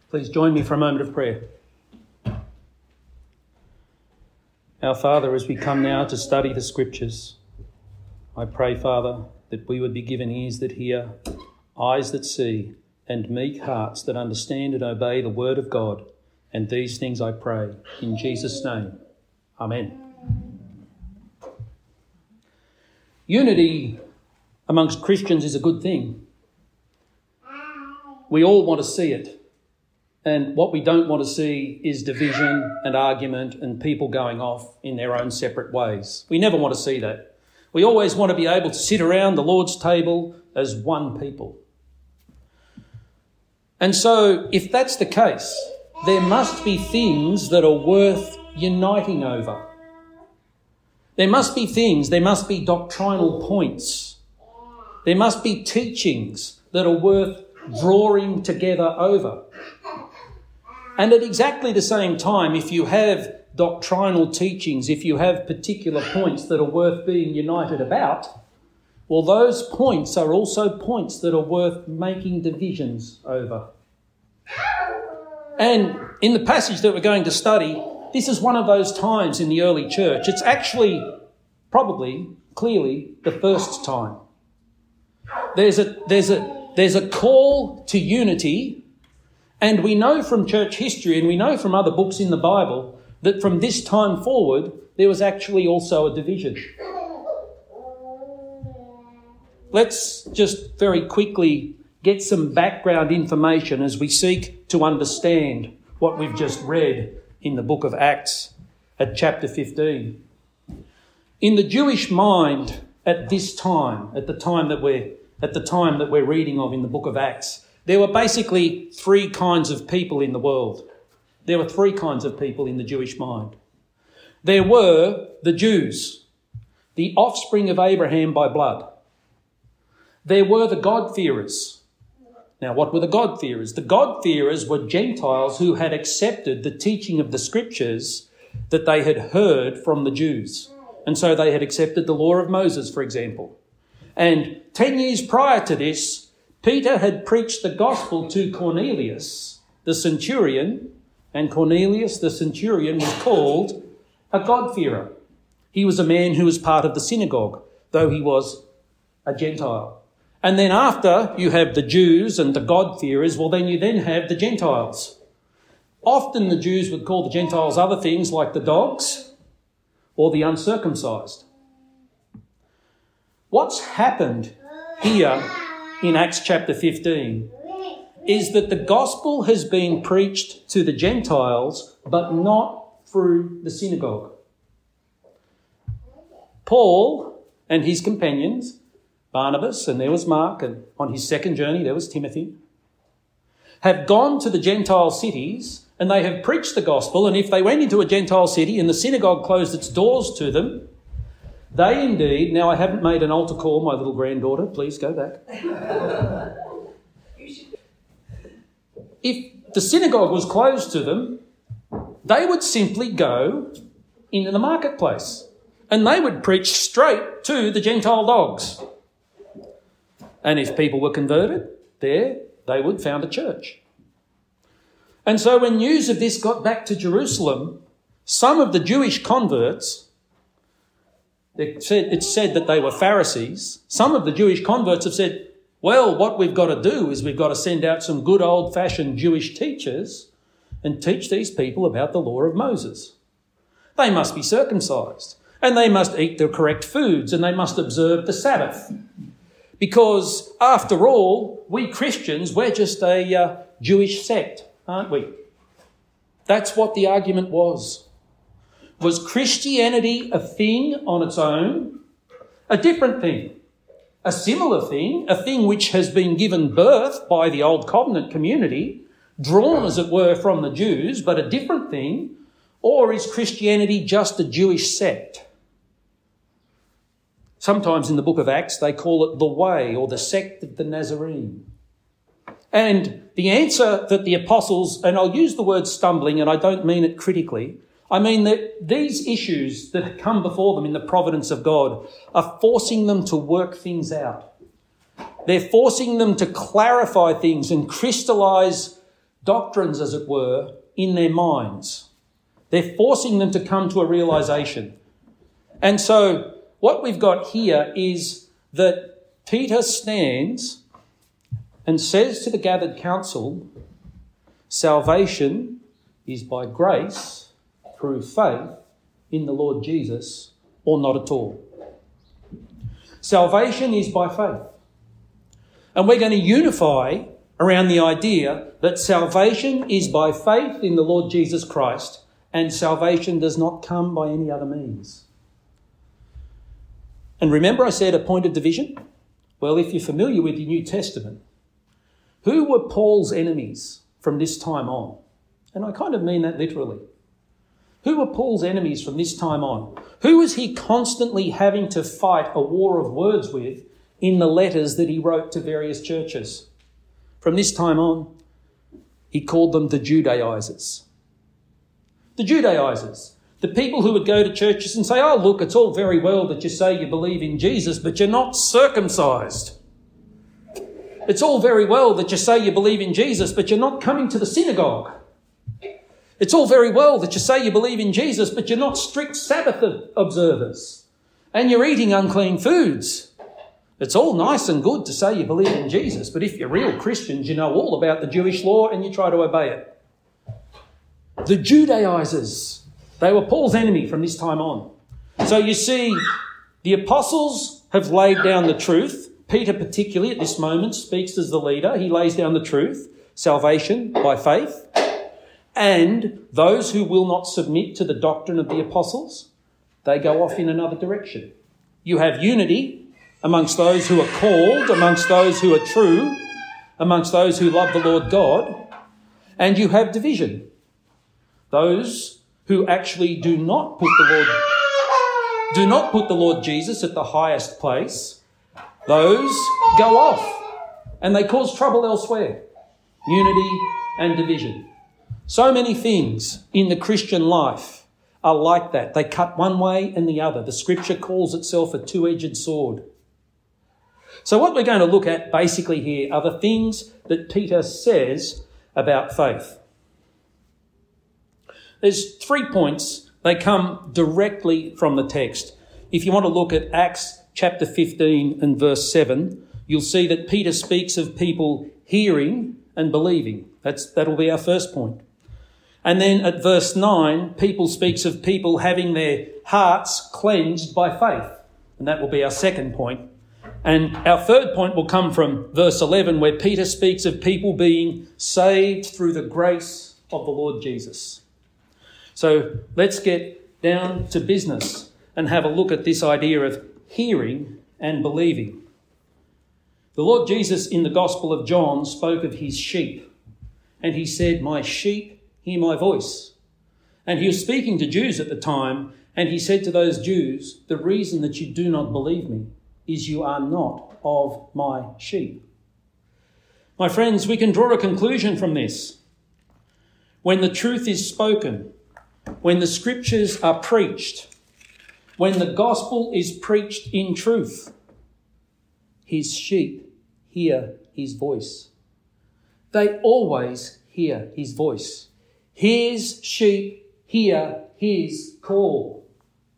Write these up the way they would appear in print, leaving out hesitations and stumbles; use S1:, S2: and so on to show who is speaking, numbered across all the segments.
S1: Please join me for a moment of prayer. Our Father, as we come now to study the Scriptures, I pray, Father, that we would be given ears that hear, eyes that see, and meek hearts that understand and obey the Word of God. And these things I pray in Jesus' name. Amen. Unity amongst Christians is a good thing. We all want to see it. And what we don't want to see is division and argument and people going off in their own separate ways. We never want to see that. We always want to be able to sit around the Lord's table as one people. And so, if that's the case, there must be things that are worth uniting over. There must be things, there must be doctrinal points. There must be teachings that are worth drawing together over. And at exactly the same time, if you have doctrinal teachings, if you have particular points that are worth being united about, well, those points are also points that are worth making divisions over. And in the passage that we're going to study, this is one of those times in the early church. It's actually, probably, clearly, the first time. There's a call to unity. And we know from church history and we know from other books in the Bible that from this time forward, there was actually also a division. Let's just very quickly get some background information as we seek to understand what we've just read in the book of Acts at chapter 15. In the Jewish mind at this time, at the time that we're reading of in the book of Acts, there were basically three kinds of people in the world. There were three kinds of people in the Jewish mind. There were the Jews, the offspring of Abraham by blood. There were the God-fearers. Now, what were the God-fearers? The God-fearers were Gentiles who had accepted the teaching of the Scriptures that they had heard from the Jews. And so they had accepted the law of Moses, for example. And 10 years prior to this, Peter had preached the gospel to Cornelius, the centurion, and Cornelius, the centurion, was called a God-fearer. He was a man who was part of the synagogue, though he was a Gentile. And then after you have the Jews and the God-fearers, well, then you then have the Gentiles. Often the Jews would call the Gentiles other things like the dogs or the uncircumcised. What's happened here in Acts chapter 15 is that the gospel has been preached to the Gentiles, but not through the synagogue. Paul and his companions, Barnabas, and there was Mark, and on his second journey there was Timothy, have gone to the Gentile cities and they have preached the gospel. And if they went into a Gentile city and the synagogue closed its doors to them, they indeed, now I haven't made an altar call, my little granddaughter, please go back. If the synagogue was closed to them, they would simply go into the marketplace and they would preach straight to the Gentile dogs. And if people were converted there, they would found a church. And so when news of this got back to Jerusalem, some of the Jewish converts, it's said that they were Pharisees. Some of the Jewish converts have said, well, what we've got to do is we've got to send out some good old-fashioned Jewish teachers and teach these people about the law of Moses. They must be circumcised and they must eat the correct foods and they must observe the Sabbath. Because after all, we Christians, we're just a Jewish sect, aren't we? That's what the argument was. Was Christianity a thing on its own? A different thing? A similar thing? A thing which has been given birth by the Old Covenant community, drawn as it were from the Jews, but a different thing? Or is Christianity just a Jewish sect? Sometimes in the book of Acts they call it the Way or the sect of the Nazarene. And the answer that the apostles, and I'll use the word stumbling and I don't mean it critically, I mean that these issues that come before them in the providence of God are forcing them to work things out. They're forcing them to clarify things and crystallise doctrines, as it were, in their minds. They're forcing them to come to a realisation. And so what we've got here is that Peter stands and says to the gathered council, salvation is by grace through faith in the Lord Jesus, or not at all. Salvation is by faith. And we're going to unify around the idea that salvation is by faith in the Lord Jesus Christ, and salvation does not come by any other means. And remember I said a point of division? Well, if you're familiar with the New Testament, who were Paul's enemies from this time on? And I kind of mean that literally. Who were Paul's enemies from this time on? Who was he constantly having to fight a war of words with in the letters that he wrote to various churches? From this time on, he called them the Judaizers. The Judaizers, the people who would go to churches and say, oh, look, it's all very well that you say you believe in Jesus, but you're not circumcised. It's all very well that you say you believe in Jesus, but you're not coming to the synagogue. It's all very well that you say you believe in Jesus, but you're not strict Sabbath observers, and you're eating unclean foods. It's all nice and good to say you believe in Jesus, but if you're real Christians, you know all about the Jewish law and you try to obey it. The Judaizers, they were Paul's enemy from this time on. So you see, the apostles have laid down the truth. Peter particularly at this moment speaks as the leader. He lays down the truth, salvation by faith. And those who will not submit to the doctrine of the apostles, they go off in another direction. You have unity amongst those who are called, amongst those who are true, amongst those who love the Lord God, and you have division. Those who actually do not put the Lord Jesus at the highest place, those go off and they cause trouble elsewhere. Unity and division. So many things in the Christian life are like that. They cut one way and the other. The scripture calls itself a two-edged sword. So what we're going to look at basically here are the things that Peter says about faith. There's 3 points. They come directly from the text. If you want to look at Acts chapter 15 and verse 7, you'll see that Peter speaks of people hearing and believing. That'll be our first point. And then at verse 9, Peter speaks of people having their hearts cleansed by faith. And that will be our second point. And our third point will come from verse 11, where Peter speaks of people being saved through the grace of the Lord Jesus. So let's get down to business and have a look at this idea of hearing and believing. The Lord Jesus in the Gospel of John spoke of his sheep, and he said, my sheep hear my voice. And he was speaking to Jews at the time, and he said to those Jews, the reason that you do not believe me is you are not of my sheep. My friends, we can draw a conclusion from this. When the truth is spoken, when the scriptures are preached, when the gospel is preached in truth, his sheep hear his voice. They always hear his voice. His sheep hear his call.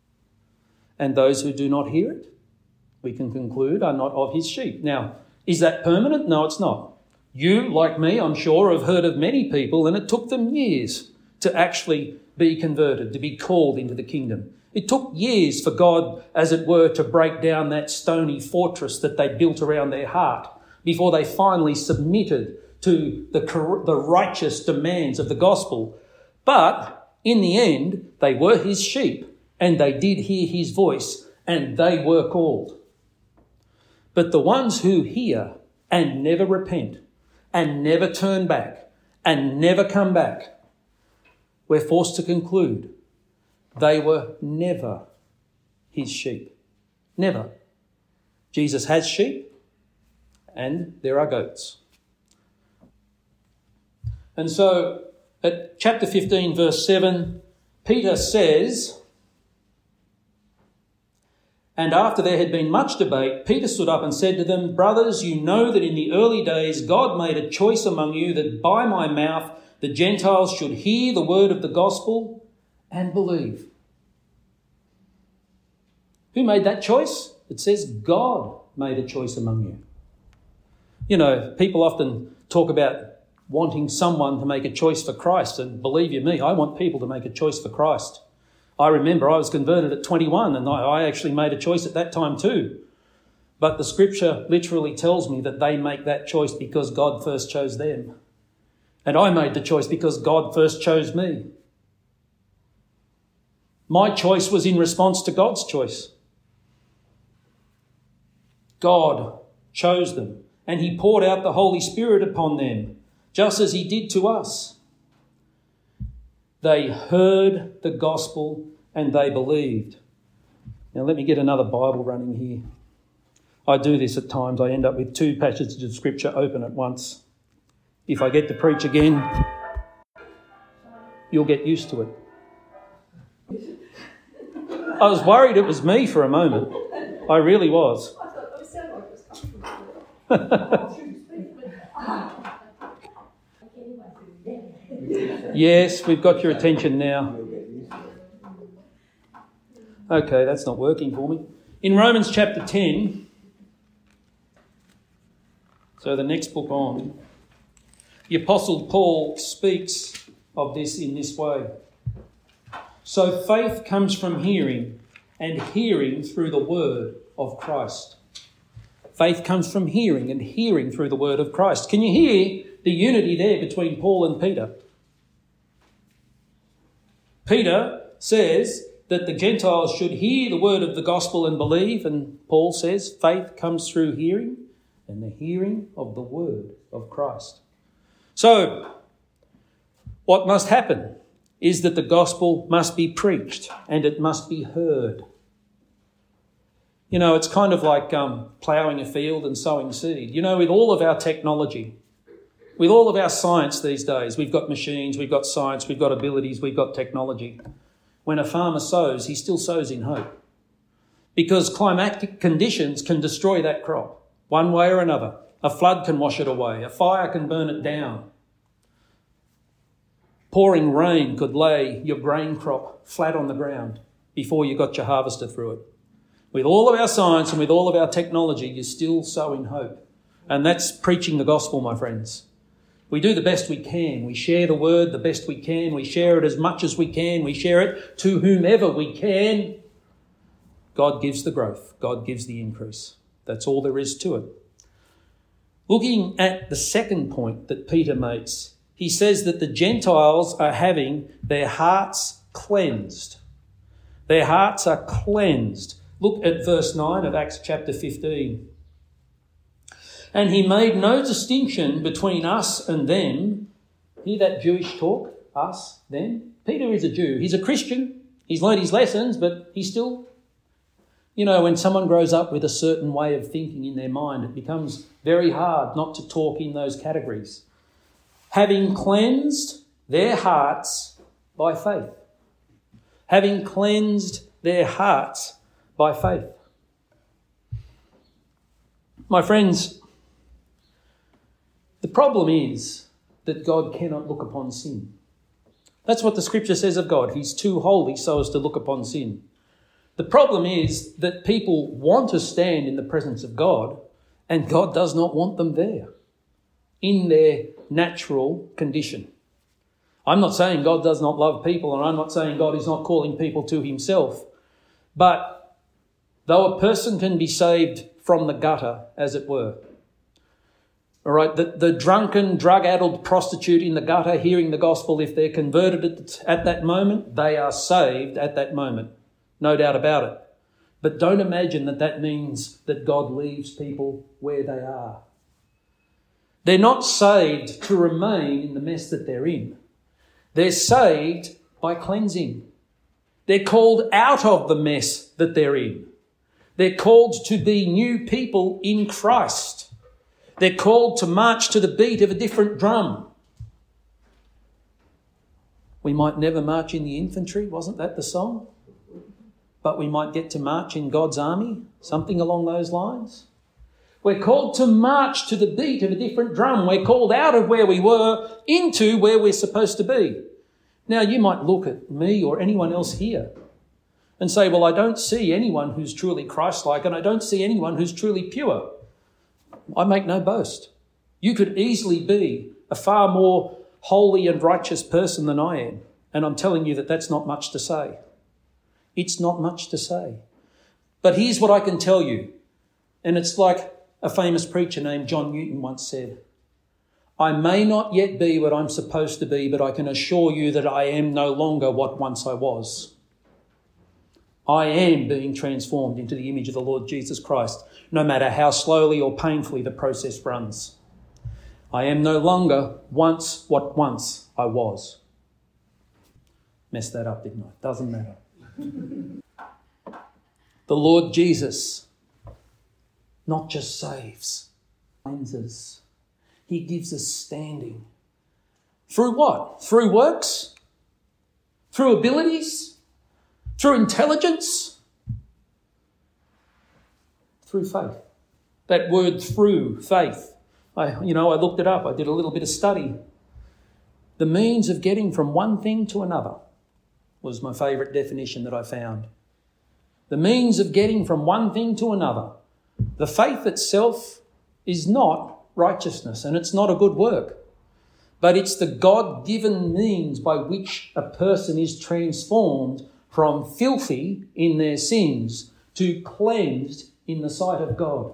S1: And those who do not hear it, we can conclude, are not of his sheep. Now, is that permanent? No, it's not. You, like me, I'm sure, have heard of many people, and it took them years to actually be converted, to be called into the kingdom. It took years for God, as it were, to break down that stony fortress that they built around their heart before they finally submitted to the righteous demands of the gospel. But in the end, they were his sheep and they did hear his voice and they were called. But the ones who hear and never repent and never turn back and never come back, we're forced to conclude they were never his sheep. Never. Jesus has sheep and there are goats. And so at chapter 15, verse 7, Peter says, and after there had been much debate, Peter stood up and said to them, brothers, you know that in the early days God made a choice among you that by my mouth the Gentiles should hear the word of the gospel and believe. Who made that choice? It says God made a choice among you. You know, people often talk about wanting someone to make a choice for Christ, and believe you me, I want people to make a choice for Christ. I remember I was converted at 21 and I actually made a choice at that time too. But the scripture literally tells me that they make that choice because God first chose them. And I made the choice because God first chose me. My choice was in response to God's choice. God chose them and he poured out the Holy Spirit upon them, just as he did to us. They heard the gospel and they believed. Now let me get another Bible running here. I do this at times. I end up with 2 passages of scripture open at once. If I get to preach again, you'll get used to it. I was worried it was me for a moment. I really was.
S2: I thought it sounded like it was coming from
S1: Yes, we've got your attention now. Okay, that's not working for me. In Romans chapter 10, so the next book on, the Apostle Paul speaks of this in this way. So faith comes from hearing, and hearing through the word of Christ. Faith comes from hearing, and hearing through the word of Christ. Can you hear the unity there between Paul and Peter? Peter says that the Gentiles should hear the word of the gospel and believe, and Paul says faith comes through hearing, and the hearing of the word of Christ. So, what must happen is that the gospel must be preached and it must be heard. You know, it's kind of like ploughing a field and sowing seed. You know, with all of our technology, with all of our science these days, we've got machines, we've got science, we've got abilities, we've got technology. When a farmer sows, he still sows in hope, because climatic conditions can destroy that crop one way or another. A flood can wash it away. A fire can burn it down. Pouring rain could lay your grain crop flat on the ground before you got your harvester through it. With all of our science and with all of our technology, you still sow in hope. And that's preaching the gospel, my friends. We do the best we can. We share the word the best we can. We share it as much as we can. We share it to whomever we can. God gives the growth. God gives the increase. That's all there is to it. Looking at the second point that Peter makes, he says that the Gentiles are having their hearts cleansed. Their hearts are cleansed. Look at verse 9 of Acts chapter 15. And he made no distinction between us and them. Hear that Jewish talk? Us, them. Peter is a Jew. He's a Christian. He's learned his lessons, but he's still... You know, when someone grows up with a certain way of thinking in their mind, it becomes very hard not to talk in those categories. Having cleansed their hearts by faith. Having cleansed their hearts by faith. My friends, the problem is that God cannot look upon sin. That's what the scripture says of God. He's too holy so as to look upon sin. The problem is that people want to stand in the presence of God, and God does not want them there in their natural condition. I'm not saying God does not love people, and I'm not saying God is not calling people to himself. But though a person can be saved from the gutter, as it were, all right, the drunken, drug-addled prostitute in the gutter hearing the gospel, if they're converted at that moment, they are saved at that moment. No doubt about it. But don't imagine that that means that God leaves people where they are. They're not saved to remain in the mess that they're in. They're saved by cleansing. They're called out of the mess that they're in. They're called to be new people in Christ. They're called to march to the beat of a different drum. We might never march in the infantry, wasn't that the song? But we might get to march in God's army, something along those lines. We're called to march to the beat of a different drum. We're called out of where we were into where we're supposed to be. Now, you might look at me or anyone else here and say, well, I don't see anyone who's truly Christ-like, and I don't see anyone who's truly pure. I make no boast. You could easily be a far more holy and righteous person than I am. And I'm telling you that that's not much to say. It's not much to say. But here's what I can tell you. And it's like a famous preacher named John Newton once said, I may not yet be what I'm supposed to be, but I can assure you that I am no longer what once I was. I am being transformed into the image of the Lord Jesus Christ, no matter how slowly or painfully the process runs. I am no longer once what once I was. Messed that up, didn't I? Doesn't matter. The Lord Jesus not just saves, cleanses. He gives us standing. Through what? Through works? Through abilities? Through intelligence? Through faith. That word through, faith. I looked it up. I did a little bit of study. The means of getting from one thing to another was my favourite definition that I found. The means of getting from one thing to another. The faith itself is not righteousness, and it's not a good work. But it's the God-given means by which a person is transformed from filthy in their sins to cleansed in the sight of God.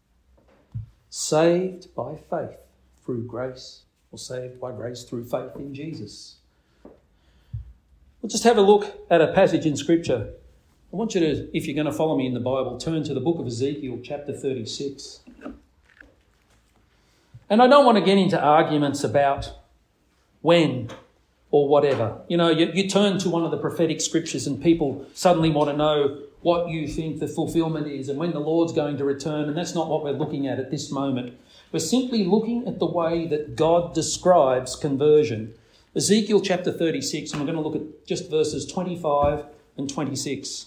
S1: Saved by faith through grace, or saved by grace through faith in Jesus. We'll just have a look at a passage in Scripture. I want you to, if you're going to follow me in the Bible, turn to the book of Ezekiel, chapter 36. And I don't want to get into arguments about when or whatever. You turn to one of the prophetic scriptures and people suddenly want to know what you think the fulfillment is and when the Lord's going to return, and that's not what we're looking at this moment. We're simply looking at the way that God describes conversion. Ezekiel chapter 36, and we're going to look at just verses 25 and 26.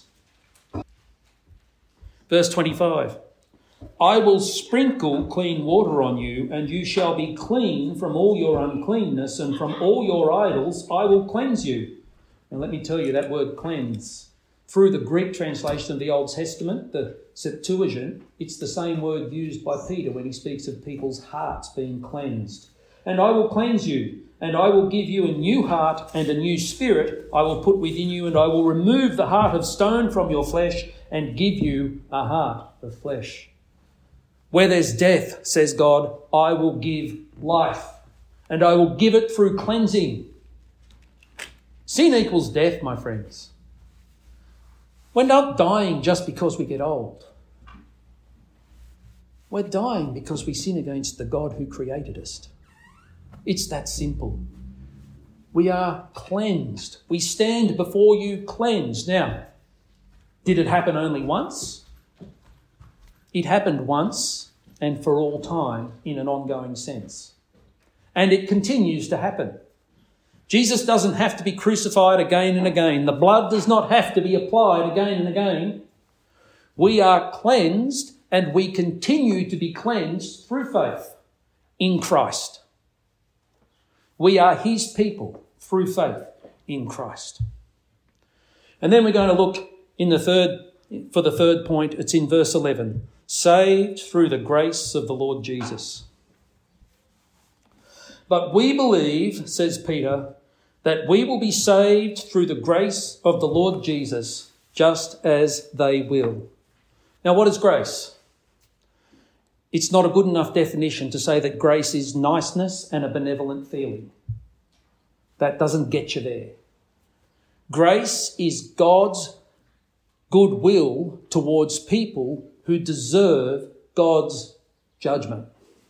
S1: Verse 25, I will sprinkle clean water on you, and you shall be clean from all your uncleanness, and from all your idols I will cleanse you. And let me tell you, that word cleanse, through the Greek translation of the Old Testament, the Septuagint, it's the same word used by Peter when he speaks of people's hearts being cleansed. And I will cleanse you, and I will give you a new heart and a new spirit I will put within you, and I will remove the heart of stone from your flesh and give you a heart of flesh. Where there's death, says God, I will give life, and I will give it through cleansing. Sin equals death, my friends. We're not dying just because we get old. We're dying because we sin against the God who created us. It's that simple. We are cleansed. We stand before you cleansed. Now, did it happen only once? It happened once and for all time in an ongoing sense. And it continues to happen. Jesus doesn't have to be crucified again and again. The blood does not have to be applied again and again. We are cleansed and we continue to be cleansed through faith in Christ. We are his people through faith in Christ. And then we're going to look for the third point. It's in verse 11. Saved through the grace of the Lord Jesus. But we believe, says Peter, that we will be saved through the grace of the Lord Jesus, just as they will. Now, what is grace? It's not a good enough definition to say that grace is niceness and a benevolent feeling. That doesn't get you there. Grace is God's goodwill towards people who deserve God's judgment.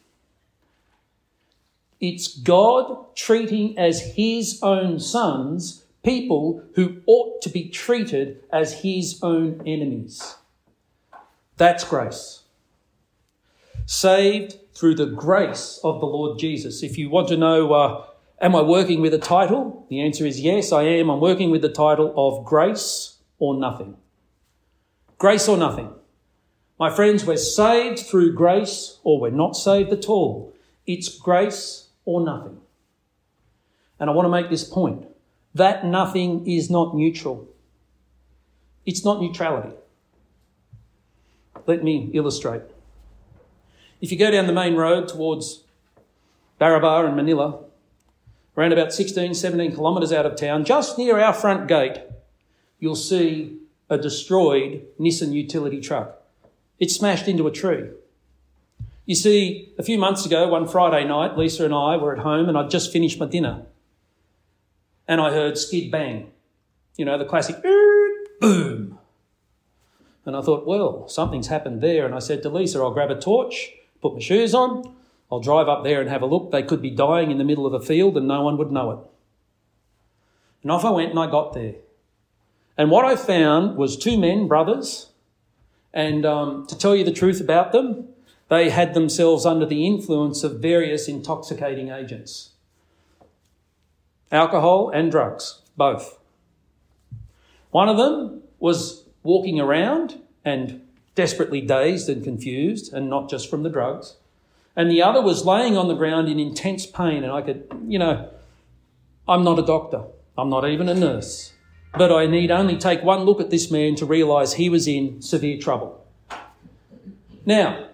S1: It's God treating as his own sons people who ought to be treated as his own enemies. That's grace. Saved through the grace of the Lord Jesus. If you want to know, am I working with a title? The answer is yes, I am. I'm working with the title of Grace or Nothing. Grace or nothing. My friends, we're saved through grace or we're not saved at all. It's grace or nothing. And I want to make this point. That nothing is not neutral. It's not neutrality. Let me illustrate. If you go down the main road towards Barraba and Manila, around about 16, 17 kilometres out of town, just near our front gate, you'll see a destroyed Nissan utility truck. It smashed into a tree. You see, a few months ago, one Friday night, Lisa and I were at home and I'd just finished my dinner. And I heard skid bang. You know, the classic boom. And I thought, well, something's happened there. And I said to Lisa, I'll grab a torch, put my shoes on, I'll drive up there and have a look. They could be dying in the middle of a field and no one would know it. And off I went and I got there. And what I found was two men, brothers, and to tell you the truth about them, they had themselves under the influence of various intoxicating agents. Alcohol and drugs, both. One of them was walking around and desperately dazed and confused, and not just from the drugs. And the other was laying on the ground in intense pain. And I could, I'm not a doctor. I'm not even a nurse. But I need only take one look at this man to realise he was in severe trouble. Now,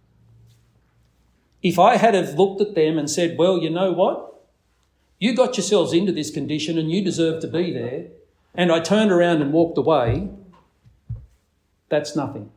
S1: if I had have looked at them and said, well, you know what? You got yourselves into this condition and you deserve to be there, and I turned around and walked away, that's nothing.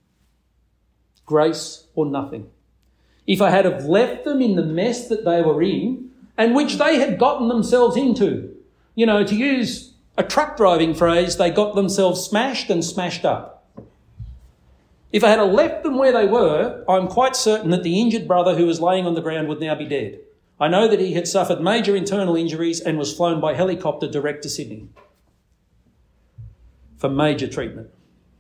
S1: Grace or nothing. If I had have left them in the mess that they were in and which they had gotten themselves into, to use a truck driving phrase, they got themselves smashed and smashed up. If I had left them where they were, I'm quite certain that the injured brother who was laying on the ground would now be dead. I know that he had suffered major internal injuries and was flown by helicopter direct to Sydney for major treatment.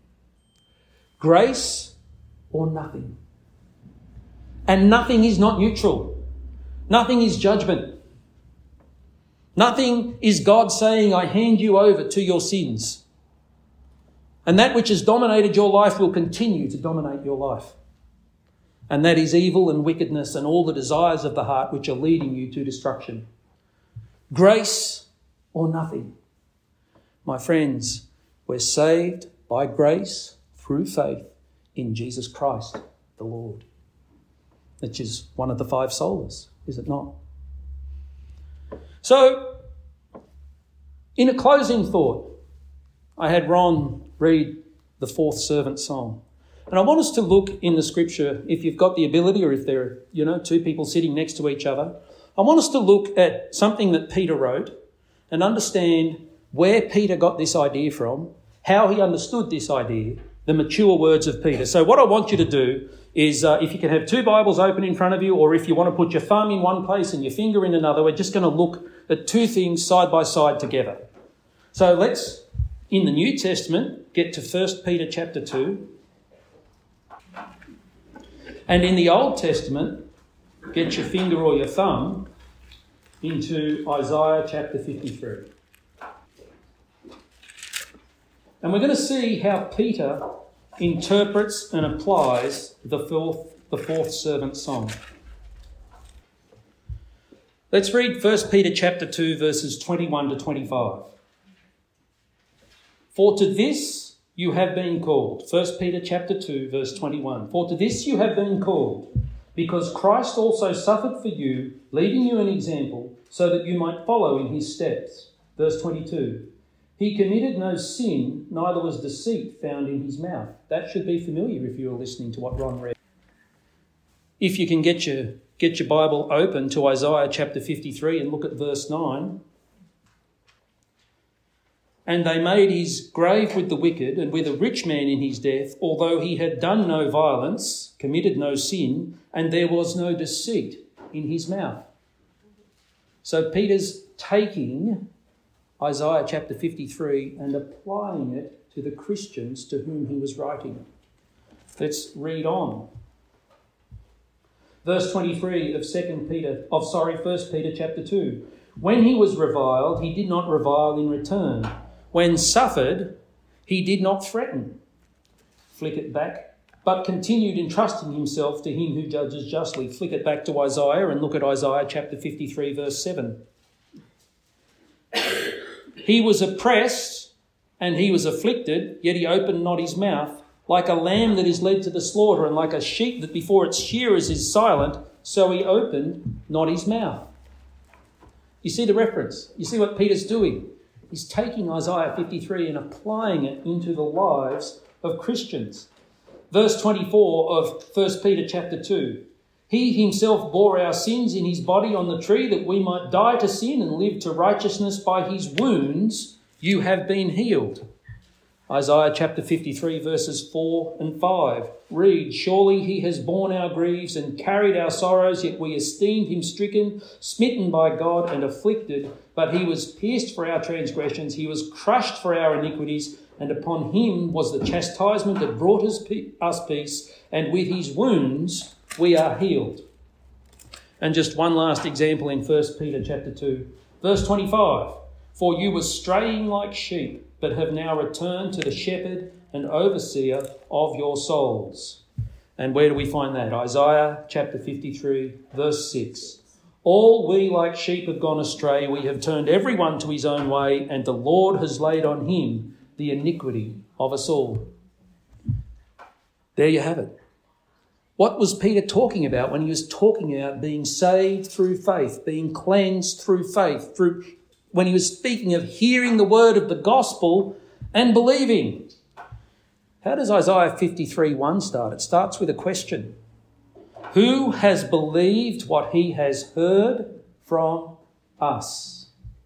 S1: Grace or nothing. And nothing is not neutral. Nothing is judgment. Nothing is God saying, I hand you over to your sins. And that which has dominated your life will continue to dominate your life. And that is evil and wickedness and all the desires of the heart which are leading you to destruction. Grace or nothing. My friends, we're saved by grace through faith in Jesus Christ, the Lord. Which is one of the 5 solas, is it not? So, in a closing thought, I had Ron read the 4th servant song. And I want us to look in the scripture, if you've got the ability or if there are, 2 people sitting next to each other, I want us to look at something that Peter wrote and understand where Peter got this idea from, how he understood this idea, the mature words of Peter. So what I want you to do is if you can have 2 Bibles open in front of you, or if you want to put your thumb in one place and your finger in another, we're just going to look at 2 things side by side together. So let's, in the New Testament, get to 1 Peter chapter 2. And in the Old Testament, get your finger or your thumb into Isaiah chapter 53. And we're going to see how Peter interprets and applies the fourth servant song. Let's read 1 Peter chapter 2, verses 21 to 25. For to this you have been called. 1 Peter chapter 2, verse 21. For to this you have been called, because Christ also suffered for you, leaving you an example, so that you might follow in his steps. Verse 22. He committed no sin, neither was deceit found in his mouth. That should be familiar if you're listening to what Ron read. If you can get your Bible open to Isaiah chapter 53 and look at verse 9. And they made his grave with the wicked and with a rich man in his death, although he had done no violence, committed no sin, and there was no deceit in his mouth. So Peter's taking Isaiah chapter 53 and applying it to the Christians to whom he was writing. Let's read on. Verse 23 of 1 Peter chapter 2. When he was reviled, he did not revile in return. When suffered, he did not threaten. Flick it back but continued entrusting himself to him who judges justly. Flick it back to Isaiah and look at Isaiah chapter 53, verse 7. He was oppressed and he was afflicted, yet he opened not his mouth. Like a lamb that is led to the slaughter, and like a sheep that before its shearers is silent, so he opened not his mouth. You see the reference? You see what Peter's doing? He's taking Isaiah 53 and applying it into the lives of Christians. Verse 24 of 1 Peter chapter 2. He himself bore our sins in his body on the tree that we might die to sin and live to righteousness. By his wounds you have been healed. Isaiah chapter 53 verses 4 and 5. Read, surely he has borne our griefs and carried our sorrows, yet we esteemed him stricken, smitten by God and afflicted. But he was pierced for our transgressions, he was crushed for our iniquities, and upon him was the chastisement that brought us peace, and with his wounds we are healed. And just one last example in 1 Peter chapter 2, verse 25. For you were straying like sheep, but have now returned to the shepherd and overseer of your souls. And where do we find that? Isaiah chapter 53, verse 6. All we like sheep have gone astray. We have turned everyone to his own way, and the Lord has laid on him the iniquity of us all. There you have it. What was Peter talking about when he was talking about being saved through faith, being cleansed through faith, when he was speaking of hearing the word of the gospel and believing? How does Isaiah 53:1 start? It starts with a question. Who has believed what he has heard from us?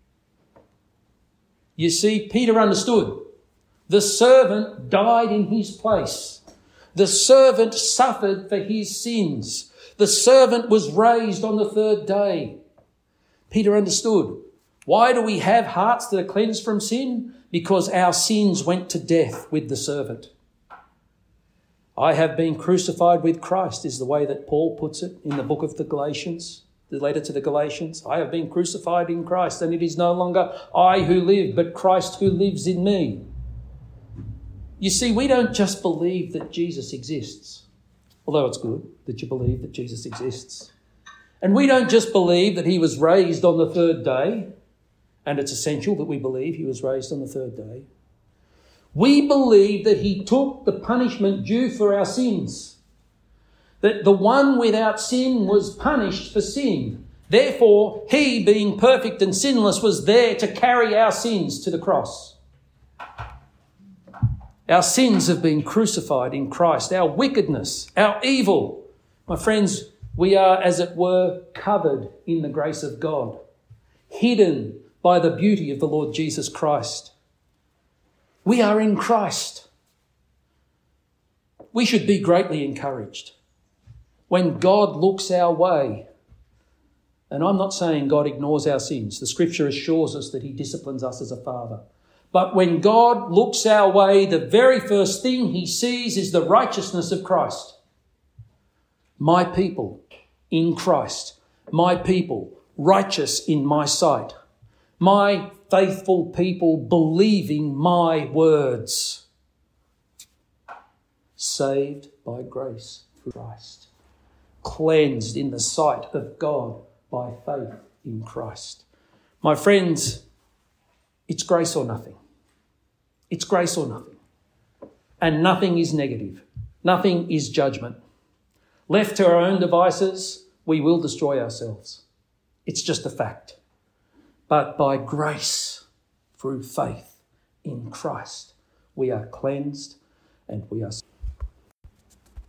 S1: You see, Peter understood. The servant died in his place. The servant suffered for his sins. The servant was raised on the third day. Peter understood. Why do we have hearts that are cleansed from sin? Because our sins went to death with the servant. I have been crucified with Christ is the way that Paul puts it in the book of the Galatians, the letter to the Galatians. I have been crucified in Christ, and it is no longer I who live, but Christ who lives in me. You see, we don't just believe that Jesus exists, although it's good that you believe that Jesus exists. And we don't just believe that he was raised on the third day, and it's essential that we believe he was raised on the third day. We believe that he took the punishment due for our sins, that the one without sin was punished for sin. Therefore, he, being perfect and sinless, was there to carry our sins to the cross. Our sins have been crucified in Christ, our wickedness, our evil. My friends, we are, as it were, covered in the grace of God, hidden by the beauty of the Lord Jesus Christ. We are in Christ. We should be greatly encouraged when God looks our way. And I'm not saying God ignores our sins. The scripture assures us that he disciplines us as a father. But when God looks our way, the very first thing he sees is the righteousness of Christ. My people in Christ. My people righteous in my sight. My faithful people believing my words. Saved by grace through Christ. Cleansed in the sight of God by faith in Christ. My friends, it's grace or nothing. It's grace or nothing. And nothing is negative. Nothing is judgment. Left to our own devices, we will destroy ourselves. It's just a fact. But by grace, through faith in Christ, we are cleansed and we are